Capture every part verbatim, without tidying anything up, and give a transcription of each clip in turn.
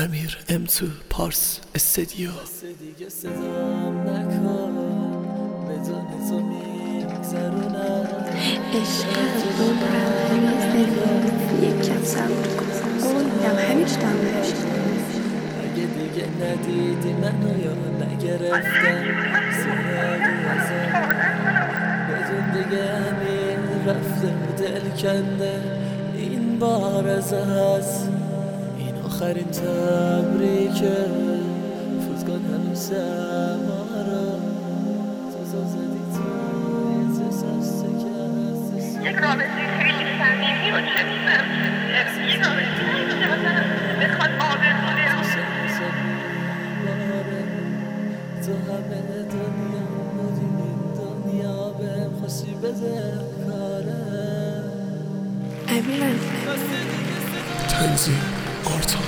امیر ام تو پارس استدیو. دیگه صدام نکن بدون تو میگذرونم عشقت عمرم همیز یک کم سوار کنم بایدم همیش دمش. اگه دیگه ندیدی منو یا نگرفتم سراغی ازم بدون دیگه امیر رفته و دل کنده این بار از هست این آخرین تبریکه فوت کن همیشه ما رو تو زازدی تو یه زشت که یک رابطه خیلی صمیمی و چندم این رابطه نمیشه مثلا بخواد آبرزونه تو همه دنیا بودی این دنیا بهم خوشی بده کاره. امیرم تنظیم آرتان.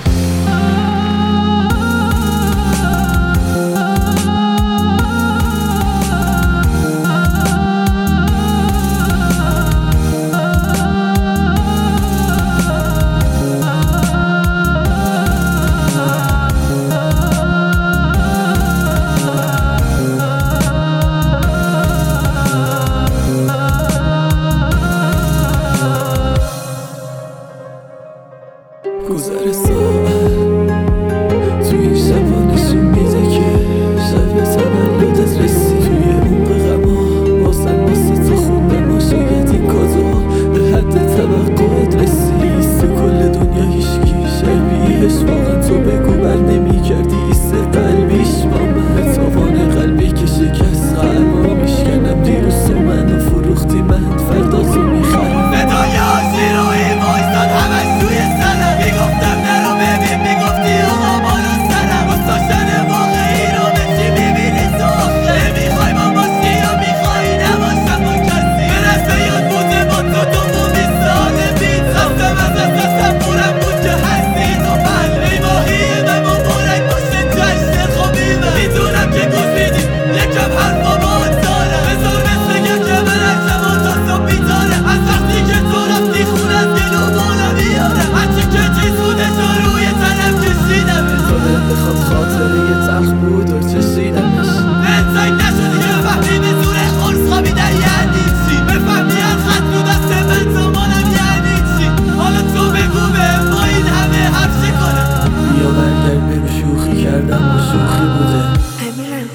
گذر ساعت توی این شبا نشون میده که شب تولدت رسی توی عمق غما بازم واسه تو خوندم و شاید این کادوها به حد توقعت رسی ایست کل دنیا هیشکی شبیهش واقعا تو بگو بر نمیکردی ایست قلبیش با من به تاوان قلبی که شکست قلبا میشکنم دیروز تو منو فروختی من فردا تو میخرم ندای آزیروی بایستاد همش توی سنم میگفتم نرو ببین میگفتی آقا بالا سرم مستاشتن واقعی رو به چی میبینی تو نمیخوای ما باشی یا میخوای نباشم با کسی به رسم یاد بوده با تو تو مومی ساله بید خستم از از دستم بورم بود که هستی تو من ای ماهی به مبارک باشه جشن خوبی من میدونم که گوز میدی یکم حرفا باید داره بذار بس بگم که من عکسم و تا صبح بیداره از وقتی که تو رفتی خونه از گلو بالا بیاره هرچی که چیز بوده تو روی تنم کشیدم تو بخواد خاطره یه تلخ بود و چشیدمش انسای نشدی که بفهمی به زور خورس خوابیدن یعنی چی بفهمی از خط رو دست من زمانم یعنی چی حالا تو بگو به ما این همه حرف چی کنم یا برگرد بگو شوخی کردم و شوخی بوده. امیرم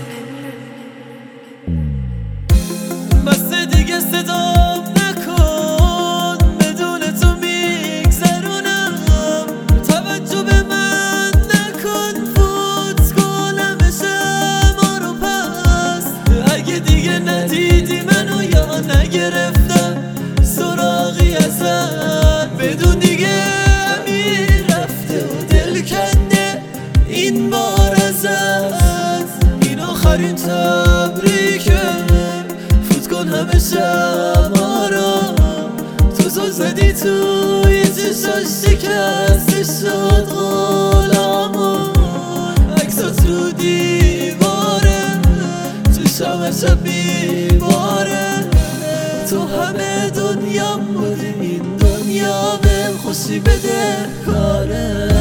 بس دیگه صدام نکن بدون تو میگذرونم توجه به من نکن فوت کنم شما رو پس اگه دیگه ندیدی منو یا نگرفتم سراغی ازت بدون دیگه امیر رفته و دل کنده این بار ازت این آخرین تبریکه فوت کن همه شما رو تو زل زدی توی چشاش شکسته شد غلامون عکسات رو دیواره تو شب شب بیواره تو همه دنیام بودی این دنیا بهم خوشی بده کاره.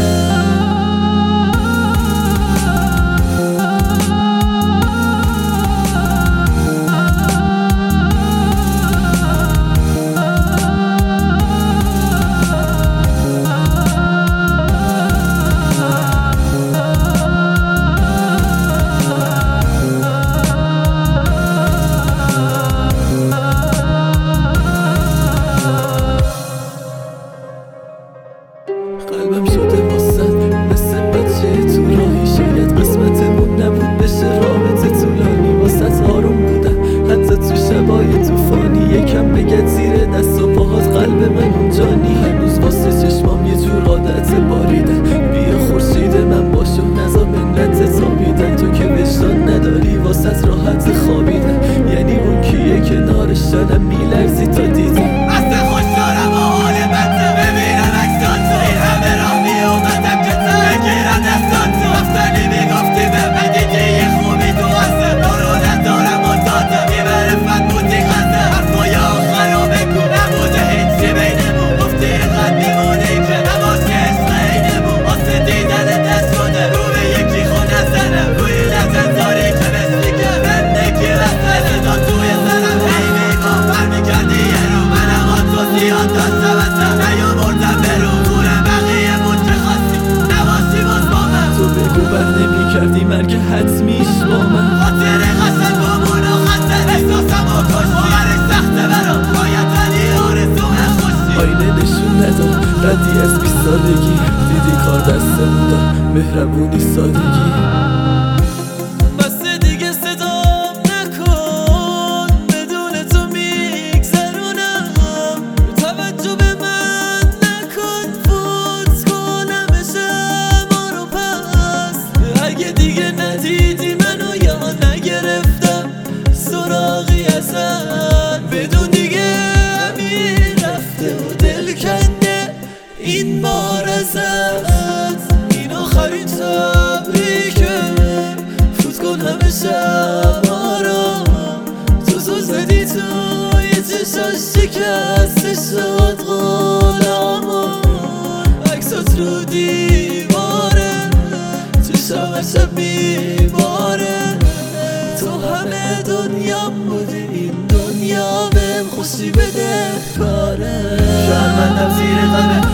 کردی مرگ حتمیش با من. خاطر قشنگ بامون و خطر احساسم و کشتی آخرش سخته برام باید ولی آرزوم خوشی. آینه نشون نداد ردی از بیست سالگی، دیدی کار دستمون داد مهربونی سادگی. بس دیگه صدام نکن بدون تو میگذرونم، توجه به من نکن فوت کنم شما رو پس. اگه دیگه ندیدی منو یا نگرفتم سراغی ازت، بدون دیگه همین رفته و دل کنده این بار ازت. این آخرین تبریکه فوت کن همه شبا رو، تو تو زدی توی چشاش شکسته شد غلامو. عکسات رو دیواره چشام شب میباره، تو همه دنیام بودی این دنیا بهم خوشی بده کاره. شرمندم زیر قلب